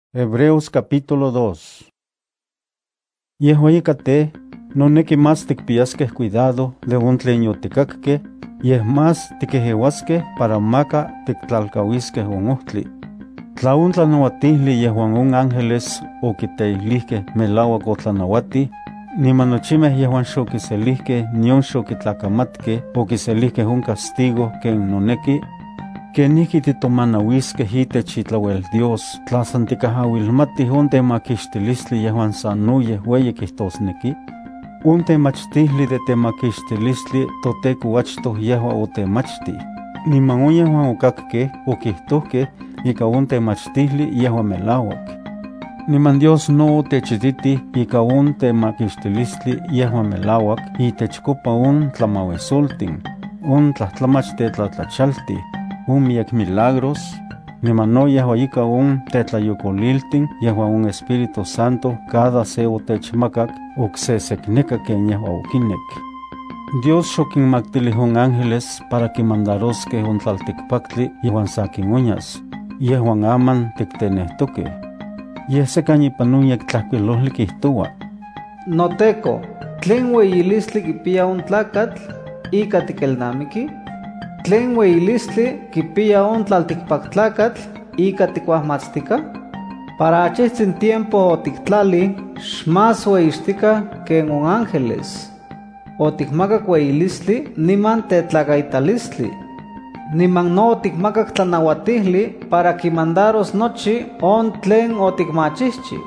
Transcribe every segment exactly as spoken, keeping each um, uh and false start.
Hebreos capítulo dos. Yehuayicate, no nequi más ticpiasque cuidado de un tleñoticacque, y es más tiquejehuasque para maca tictlalcahuisque un uhtli. Tlauntla noatihli yehuan un ángeles o quiteihlisque melawak o tlanawati, ni manochimeh yehuan xoquiselihque nion xoquitlacamatque o quiselihque un castigo que no nequi, que niki titomanahuisque hitech itlauel Dios, tlasanticahawilmatih un temaquixtilistli yehuan sanuye hueyi quihtosneki, un temachtihli de temaquixtilistli toteco achtoh yehua otemachti, niman un yehuan okakque okihtohque ika un temachtihli yehua melawak. Niman Dios no otechititi ika un temaquixtilistli yehua melawak itechcopa un tlamauesoltin, un tlahtlamach tetlatlachalti, un miek milagros, niman no yehua ika un tetlayocoliltin yehua un Espíritu Santo cada se otechmakak okse sekneka ken yehua okinek. Dios xokinmaktilih un ángeles para kimandarosque un tlaltikpaktli yehuan sakin uñas, yehuan aman tiktenehtoke. Yeh sekan ipan un yektlahkuilohli kihtoua: Noteco, tlen ueyilistli kipia un tlakatl ika tikelnamiki? Tlen ueyilistli kipia un tlaltikpaktlakatl ika tikuahmatztika? Para achitzin tiempo otiktlali xmas ueyixtika ken un ángeles. Otikmakak ueyilistli niman tetlakaitalistli. Niman no otikmakak tlanauatihli para kimandaros nochi on tlen otikmachihchi.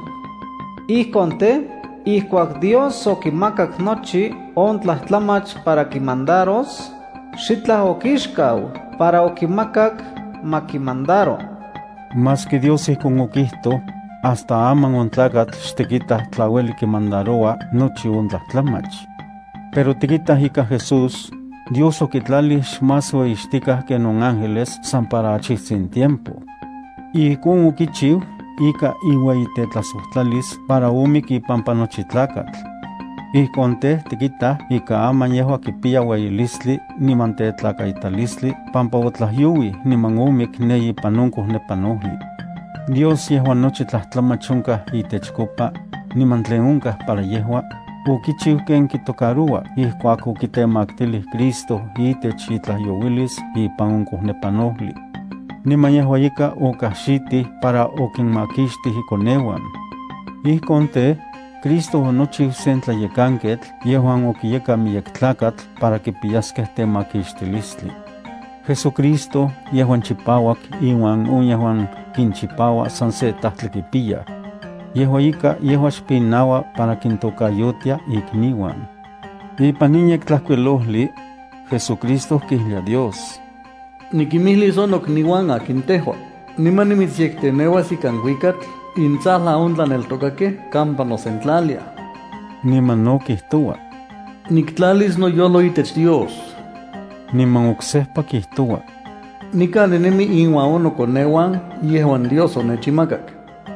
Ihkon te, ihkuak Dios okimakak nochi on tlahtlamach para kimandaros, xitlah okixkau para okimakak makimandaro. Mas que Dios ihkon okihto, hasta aman un tlakatl xtikitah tlaueli kimandaroa nochi un tlahtlamach. Pero tikitah ika Jesús, Dios okitlali xmas ueyixtikah ken un ángeles san para achitzin tiempo. Ihkon okichiu ika iueyitetlasohtlalis para omik ipampa nochi tlakatl. Ihkon te tikitah ika aman yehua kipia ueyilistli niman tetlakaitalistli pampa otlahyuwi niman omik ne ipan onkoh nepanohli. Dios yehua nochi tlahtlamach onkah itechcopa niman tlen onkah para yehua okichiu ken kitocaroa ihkuak okitemaktilih Cristo itech itlahyuwilis ipan onkoh nepanohli. Niman yehua ika okahxitih para okinmakixtih ikoneuan. Ihkon te, Cristo onochiu sen tlayekanquetl yehuan okiyeka miyek tlakatl para kipiyaskeh temakixtilistli. Jesucristo yehuan chipawak iwan un yehuan kinchipawa san se tahtli kipiya. Yehua ika yehua xpinawa para kintokayotia ikniwan. Ipan in yektlahkuilohli, Jesucristo kihlia Dios: Nikimihlis on okniwan akin tehua, niman nimitzyektenewas ikan huikatl intzahla on tlaneltokakeh kampa nosentlalia. Niman no kihtoua: Niktlalis noyolo itech Dios. Niman oksehpa kihtoua: Nikan ninemi inwan on nokoneuan yehuan Dios onechimakak.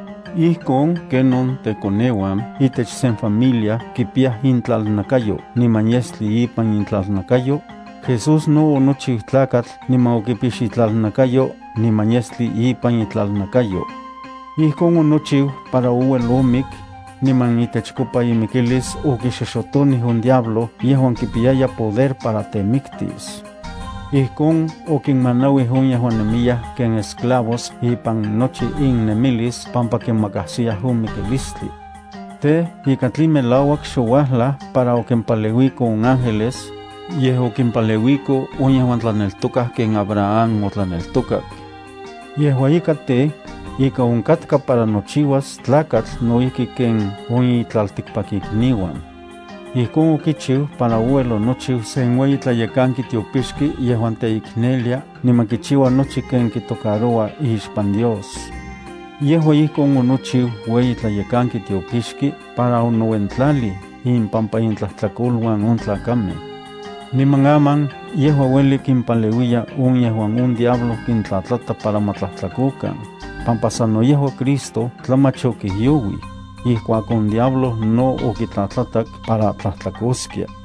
Ihkon kenon tekoneuan itech sen familia kipiah intlalnakayo niman yestli ipan intlalnakayo, Jesús no onochiu tlakatl niman okipix itlalnakayo niman yestli ipan itlalnakayo. Ihkon onochiu para ouel omik, niman itechcopa imikilis okixexotonih un diablo yehuan kipiaya poder para temiktis. Ihkon okinmanauih on yehuan nemiyah ken esclavos ipan nochi innemilis pampa kinmakahsiah un mikilistli. Te ika tlin melauak xouahla para okinpaleuiko un ángeles, yeh okinpaleuiko on yehuan tlaneltokah ken Abraham otlaneltokak. Yehua ika te, ika onkatka para nochiuas tlakatl noihki ken on itlaltikpakikniuan. Ihkon okichiu para ouel onochiu sen ueyi tlayekanki tiopixki yehuan teiknelia niman kichiua nochi ken kitocaroa ixpan Dios. Yehua ihkon onochiu ueyi tlayekanki tiopixki para onouentlali impampa intlahtlakoluan on tlakameh. Niman aman yehua ueli kinpaleuia on yehuan un diablo kintlatlata para matlahtlakokan, pampa sano yehua Cristo tlamach okihyuwi, ihkuak on diablo no okitlatlatak para tlahtlakoskia.